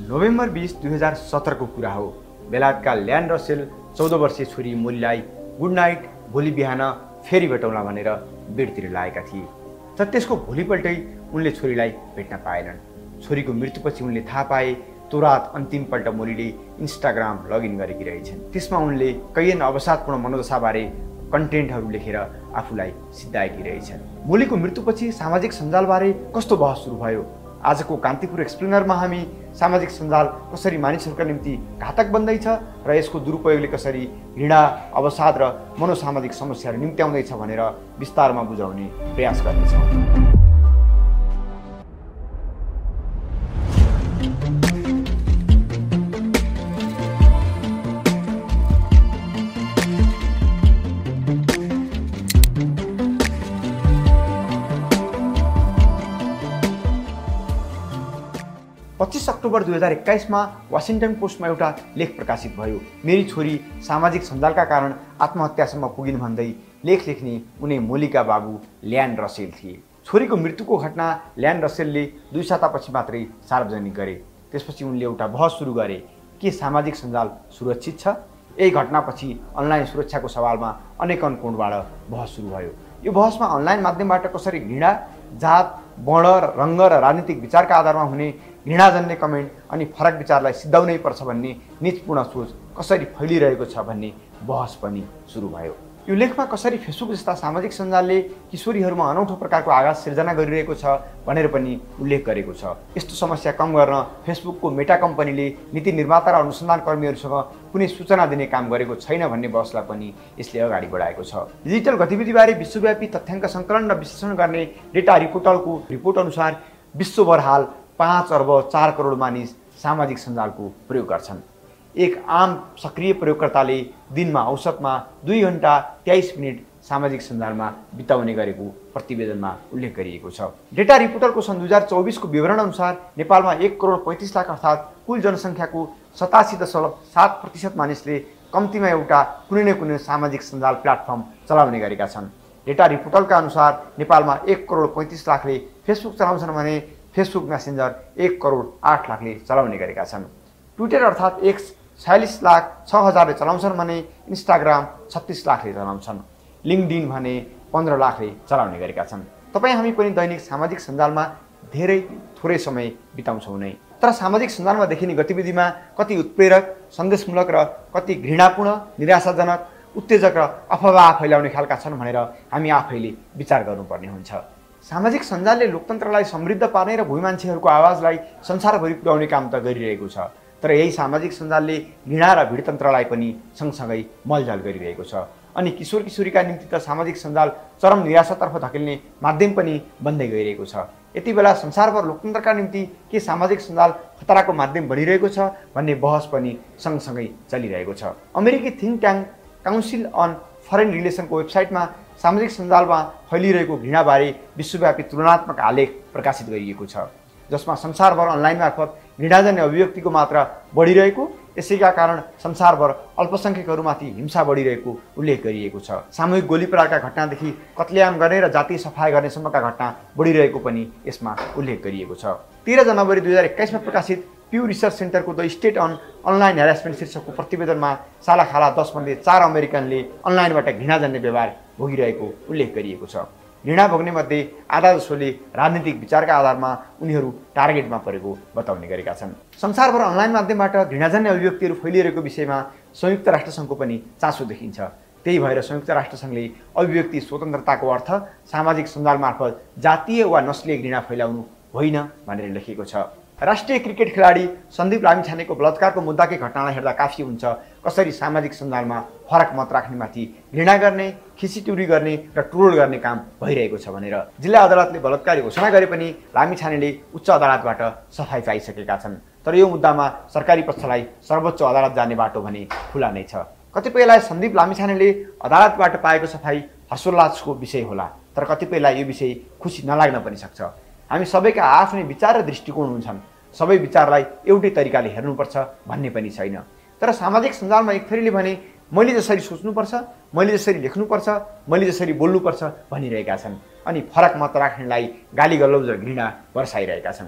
November 20, 2017 को कुरा हो। बेलायतका ल्यान रसेल 14 वर्षीय छोरी मोलीलाई गुड नाइट, भोलि बिहान फेरि भेटौँला भनेर बेडतिर लागेका थिए। तर त्यसको भोलिपल्टै उनले छोरीलाई भेट्न पाएनन्। छोरीको मृत्युपछि उनले थाहा पाए त्यो रात अन्तिमपल्ट मोलीले इन्स्टाग्राम लगइन गरेकी रहेछन्। त्यसमा उनले कैयन अवसादपूर्ण मनोदशाबारे कन्टेन्टहरू लेखेर आफूलाई सिद्धाएकी रहेछन्। मोलीको मृत्युपछि सामाजिक सञ्जालबारे कस्तो बहस सुरु भयो? आजको कान्तिपुर एक्सप्लेनरमा हामी सामाजिक सञ्जाल कसरी मानिसहरूका निम्ति घातक बन्दैछ र यसको दुरुपयोगले कसरी घृणा, अवसाद र मनोसामाजिक समस्याहरू निम्त्याउँदैछ भनेर विस्तारमा बुझाउने प्रयास गर्नेछौँ। 25 अक्टोबर 2021 मा वाशिंगटन पोस्टमा एउटा लेख प्रकाशित भयो। मेरी छोरी सामाजिक सञ्जालका कारण आत्महत्यासम्म पुगिन् भन्दै लेख लेख्ने उनी मोलीका बाबु ल्यान रसेल थिए। छोरीको मृत्युको घटना ल्यान रसेलले 2 सातापछि मात्रै सार्वजनिक गरे। त्यसपछि उनले एउटा बहस सुरु गरे, के सामाजिक सञ्जाल सुरक्षित छ? यही घटनापछि अनलाइन सुरक्षाको सवालमा अनेक कोणबाट बहस सुरु भयो। यो बहसमा अनलाइन माध्यमबाट कसरी घृणा, जात, वर्ण, रङ्ग र राजनीतिक विचारका आधारमा हुने घृणाजन्य कमेन्ट अनि फरक विचारलाई सिद्धाउनै पर्छ भन्ने नीचपूर्ण सोच कसरी फैलिरहेको छ भन्ने बहस पनि सुरु भयो। यो लेखमा कसरी फेसबुक जस्ता सामाजिक सञ्जालले किशोरीहरूमा अनौठो प्रकारको आघात सिर्जना गरिरहेको छ भनेर पनि उल्लेख गरेको छ। यस्तो समस्या कम गर्न फेसबुकको मेटा कम्पनीले नीति निर्माता र अनुसन्धान कर्मीहरूसँग कुनै सूचना दिने काम गरेको छैन भन्ने बहसलाई पनि यसले अगाडि बढाएको छ। डिजिटल गतिविधिबारे विश्वव्यापी तथ्याङ्क सङ्कलन र विश्लेषण गर्ने डेटा रिपोर्टलको रिपोर्ट अनुसार विश्वभर हाल 5 अर्ब 4 करोड मानिस सामाजिक सञ्जालको प्रयोग गर्छन्। एक आम सक्रिय प्रयोगकर्ताले दिनमा औसतमा 2 घण्टा 23 मिनट सामाजिक सञ्जालमा बिताउने गरेको प्रतिवेदनमा उल्लेख गरिएको छ। डेटा रिपोर्टरको सन् 2024 को विवरण अनुसार नेपालमा 1 करोड 35 लाख अर्थात् कुल जनसङ्ख्याको 87.7% मानिसले कम्तीमा एउटा कुनै न कुनै सामाजिक सञ्जाल प्लेटफर्म चलाउने गरेका छन्। डेटा रिपोर्टरका अनुसार नेपालमा 1 करोड 35 लाखले फेसबुक चलाउँछन् भने फेसबुक मेसेन्जर 1 करोड 8 लाखले चलाउने गरेका छन्। ट्विटर अर्थात् एक्स 46 लाख 6 हजारले चलाउँछन् भने इन्स्टाग्राम 36 लाखले चलाउँछन्। लिङ्कडिन भने 15 लाखले चलाउने गरेका छन्। तपाईँ हामी पनि दैनिक सामाजिक सञ्जालमा धेरै थोरै समय बिताउँछौँ नै। तर सामाजिक सञ्जालमा देखिने गतिविधिमा कति उत्प्रेरक, सन्देशमूलक र कति घृणापूर्ण, निराशाजनक, उत्तेजक र अफवाह फैलाउने खालका छन् भनेर हामी आफैले विचार गर्नुपर्ने हुन्छ। सामाजिक सञ्जालले लोकतन्त्रलाई समृद्ध पार्ने र भूमि मान्छेहरूको आवाजलाई संसारभरि पुर्याउने काम त गरिरहेको छ, तर यही सामाजिक सञ्जालले घृणा र भिडतन्त्रलाई पनि सँगसँगै मलजल गरिरहेको छ। अनि किशोर किशोरीका निम्ति त सामाजिक सञ्जाल चरम निराशातर्फ धकेल्ने माध्यम पनि बन्दै गइरहेको छ। यति बेला संसारभर लोकतन्त्रका निम्ति के सामाजिक सञ्जाल खतराको माध्यम बनिरहेको छ भन्ने बहस पनि सँगसँगै चलिरहेको छ। अमेरिकी think tank council on foreign रिलेसनको वेबसाइटमा सामाजिक सञ्जालमा फैलिरहेको घृणाबारे विश्वव्यापी तुलनात्मक आलेख प्रकाशित गरिएको छ, जसमा संसारभर अनलाइन मार्फत घृणाजन्य अभिव्यक्तिको मात्रा बढिरहेको, यसैका कारण संसारभर अल्पसङ्ख्यकहरूमाथि हिंसा बढिरहेको उल्लेख गरिएको छ। सामूहिक गोली प्रहारका घटनादेखि कत्लेआम गर्ने र जातीय सफाई गर्नेसम्मका घटना बढिरहेको पनि यसमा उल्लेख गरिएको छ। 13 जनवरी 2021 मा प्रकाशित प्यू रिसर्च सेन्टरको the state of online harassment शीर्षकको प्रतिवेदनमा सालाखाला 10 मध्ये 4 अमेरिकनले अनलाइनबाट घृणाजन्य व्यवहार भोगिरहेको उल्लेख गरिएको छ। घृणा भोग्ने मध्ये आधा जसोले राजनीतिक विचारका आधारमा उनीहरू टार्गेटमा परेको बताउने गरेका छन्। संसारभर अनलाइन माध्यमबाट घृणाजन्य अभिव्यक्तिहरू फैलिरहेको विषयमा संयुक्त राष्ट्रसङ्घको पनि चासो देखिन्छ। त्यही भएर संयुक्त राष्ट्रसङ्घले अभिव्यक्ति स्वतन्त्रताको अर्थ सामाजिक सञ्जाल मार्फत जातीय वा नस्लीय घृणा फैलाउनु होइन भनेर लेखेको छ। राष्ट्रिय क्रिकेट खेलाडी सन्दीप लामिछानेको बलात्कारको मुद्दाकै घटनालाई हेर्दा काफी हुन्छ कसरी सामाजिक सञ्जालमा फरक मत राख्नेमाथि घृणा गर्ने, खिसीटुरी गर्ने र ट्रोल गर्ने काम भइरहेको छ भनेर जिल्ला अदालतले बलात्कारी घोषणा गरे पनि लामिछानेले उच्च अदालतबाट सफाई पाइसकेका छन्। तर यो मुद्दामा सरकारी पक्षलाई सर्वोच्च अदालत जाने बाटो भने खुला नै छ। कतिपयलाई सन्दीप लामिछानेले अदालतबाट पाएको सफाई हर्षोल्लासको विषय होला, तर कतिपयलाई यो विषय खुसी नलाग्न पनि सक्छ। हामी सबैका आफ्नै विचार र दृष्टिकोण हुन्छन्, सबै विचारलाई एउटै तरिकाले हेर्नुपर्छ भन्ने पनि छैन। तर सामाजिक सञ्जालमा एक थरीले भने मैले जसरी सोच्नुपर्छ, मैले जसरी लेख्नुपर्छ, मैले जसरी बोल्नुपर्छ भनिरहेका छन् अनि फरक मत राख्नेलाई गाली गलौज र घृणा बर्साइरहेका छन्।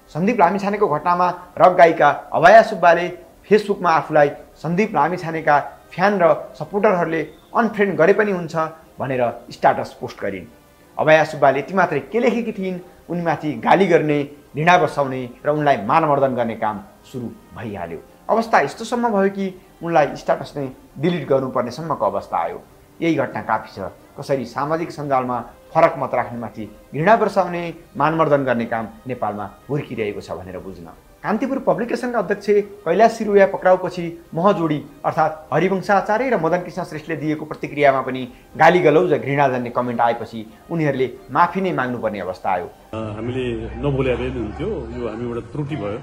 सन्दीप लामिछानेको घटनामा रक गायिका अभया सुब्बाले फेसबुकमा आफूलाई सन्दीप लामिछानेका फ्यान र सपोर्टरहरूले अनफ्रेन्ड गरे पनि हुन्छ भनेर स्ट्याटस पोस्ट गरिन्। अभया सुब्बाले यति मात्रै के लेखेकी थिइन्, उनीमाथि गाली गर्ने, घृणा बसाउने र उनलाई मानवर्धन गर्ने काम सुरु भइहाल्यो। अवस्था यस्तोसम्म भयो कि उनलाई स्ट्याटस नै डिलिट गर्नुपर्नेसम्मको अवस्था आयो। यही घटना काफी छ कसरी सामाजिक सञ्जालमा फरक मत राख्नेमाथि घृणा बर्साउने, मानवर्धन गर्ने काम नेपालमा हुर्किरहेको छ भनेर बुझ्न। कान्तिपुर पब्लिकेसनका अध्यक्ष कैलाश सिरुया पक्राउपछि महजोडी अर्थात् हरिवंश आचार्य र मदन कृष्ण श्रेष्ठले दिएको प्रतिक्रियामा पनि गाली गलौज र घृणाजन्य कमेन्ट आएपछि उनीहरूले माफी नै माग्नुपर्ने अवस्था आयो। हामीले नबोलेर नै हुन्थ्यो, यो हामीबाट त्रुटि भयो,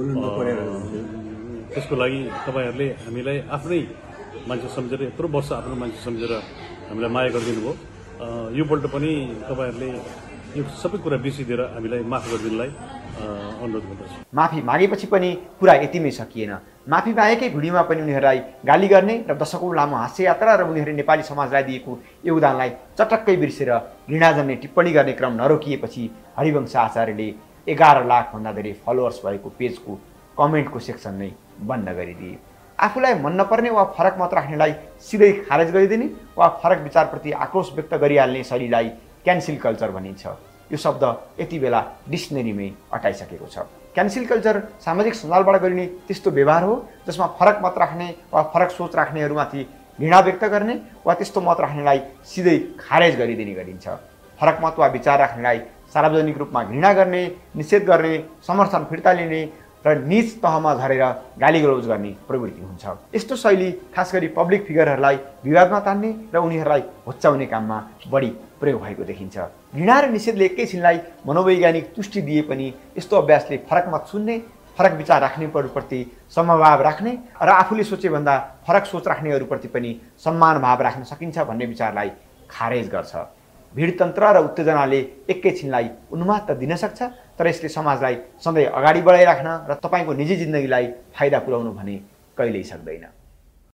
त्यसको लागि तपाईहरूले हामीलाई आफ्नै मान्छे सम्झेर यत्रो वर्ष आफ्नो मान्छे सम्झेर हामीलाई माया गरिदिनु भयो। योपल्ट पनि तपाईँहरूले यो सबै कुरा बिर्सिदिएर हामीलाई माफ गरिदिनुलाई अनुरोध गर्दछु। माफी मागेपछि पनि कुरा यतिमै सकिएन। माफी मागेकै भिडियोमा पनि उनीहरूलाई गाली गर्ने र दशकौं लामो हास्य यात्रा र उनीहरूले नेपाली समाजलाई दिएको योगदानलाई चटक्कै बिर्सेर घृणाजन्य टिप्पणी गर्ने क्रम नरोकिएपछि हरिवंश आचार्यले 11 लाखभन्दा धेरै फलोअर्स भएको पेजको कमेन्टको सेक्सन नै बन्द गरिदिए। आफूलाई मन नपर्ने वा फरक मत राख्नेलाई सिधै खारेज गरिदिने वा फरक विचारप्रति आक्रोश व्यक्त गरिहाल्ने शैलीलाई क्यान्सल कल्चर भनिन्छ। यो शब्द यति बेला डिक्सनरीमै अटाइसकेको छ। क्यान्सल कल्चर सामाजिक सञ्जालबाट गरिने त्यस्तो व्यवहार हो जसमा फरक मत राख्ने वा फरक सोच राख्नेहरूमाथि घृणा व्यक्त गर्ने वा त्यस्तो मत राख्नेलाई सिधै खारेज गरिदिने गरिन्छ। फरक मत वा विचार राख्नेलाई सार्वजनिक रूपमा घृणा गर्ने, निषेध गर्ने, समर्थन फिर्ता लिने र नीच तहमा झरेर गाली गलौज गर्ने प्रवृत्ति हुन्छ। यस्तो शैली खास गरी पब्लिक फिगरहरूलाई विवादमा तान्ने र उनीहरूलाई होच्याउने काममा बढी प्रयोग भएको देखिन्छ। घृणा र निषेधले एकैछिनलाई मनोवैज्ञानिक तुष्टि दिए पनि यस्तो अभ्यासले फरक मत सुन्ने, फरक विचार राख्नेहरूप्रति समभाव राख्ने र आफूले सोचेभन्दा फरक सोच राख्नेहरूप्रति पनि सम्मान भाव राख्न सकिन्छ भन्ने विचारलाई खारेज गर्छ। भिडतन्त्र र उत्तेजनाले एकैछिनलाई उन्माद त दिन सक्छ, तर यसले समाजलाई सधैँ अगाडि बढाइराख्न र तपाईँको निजी जिन्दगीलाई फाइदा पुर्याउनु भने कहिल्यै सक्दैन।